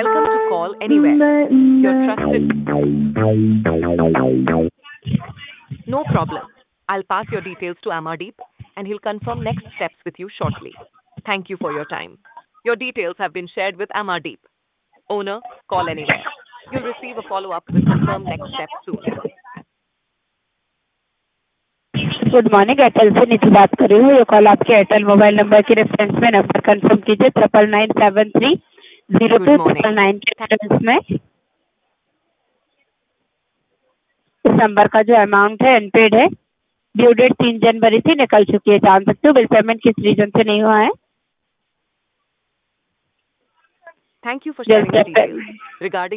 Welcome to Call Anywhere. Your trusted. No problem. I'll pass your details to Amardeep, and he'll confirm next steps with you shortly. Thank you for your time. Your details have been shared with Amardeep. Owner, Call Anywhere. You'll receive a follow-up with confirmed next steps soon. Good morning, Airtel से नीतू बात कर रही हूँ। ये call आपके Airtel mobile number के reference में number confirm कीजिए 99730299 के रेफरेंस में। इस नंबर का जो अमाउंट है अनपेड है। ड्यू डेट 3 जनवरी थी, निकल चुकी है। जान सकते हो बिल पेमेंट किस रीजन से नहीं हुआ है? Thank you for sharing your details. Regarding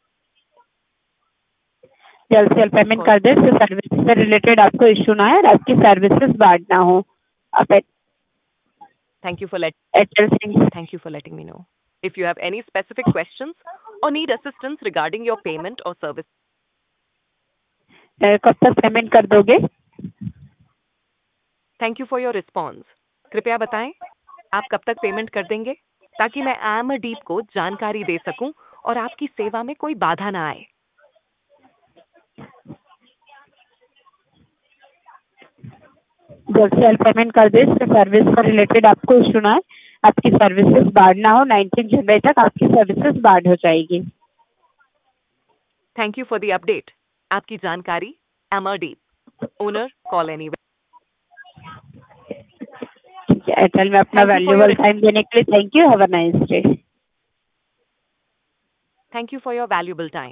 जल्द से जल्द पेमेंट कर दे, इससे सर्विस से रिलेटेड आपको इश्यू ना है और आपकी सर्विसेज बाद ना हो। आप Thank you for letting me know. If you have any specific questions or need assistance regarding your payment or service, कब तक पेमेंट कर दोगे? thank you for your response. कृपया बताएं, आप कब तक पेमेंट कर देंगे ताकि मैं अमरदीप को जानकारी दे सकूं और आपकी सेवा में कोई बाधा ना आए। जल्द से जल्द पेमेंट कर दे, इससे सर्विस से रिलेटेड आपको इश्यू ना है, आपकी सर्विसेज बाद ना हो। 19 जनवरी तक आपकी सर्विसेज बाद हो जाएगी। Thank you for the update. आपकी जानकारी Amardeep, owner, call anywhere. Airtel में अपना वैल्यूएबल टाइम देने के लिए thank you. Have a nice day. Thank you for your valuable time.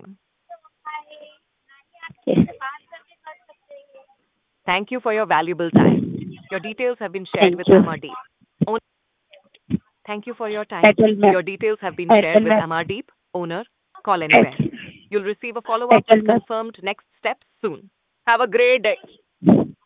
Thank you for your valuable time. Your details have been shared with Amardeep. Thank you for your time. Your details have been shared with Amardeep, owner, Call Anywhere. You'll receive a follow-up with confirmed next steps soon. Have a great day.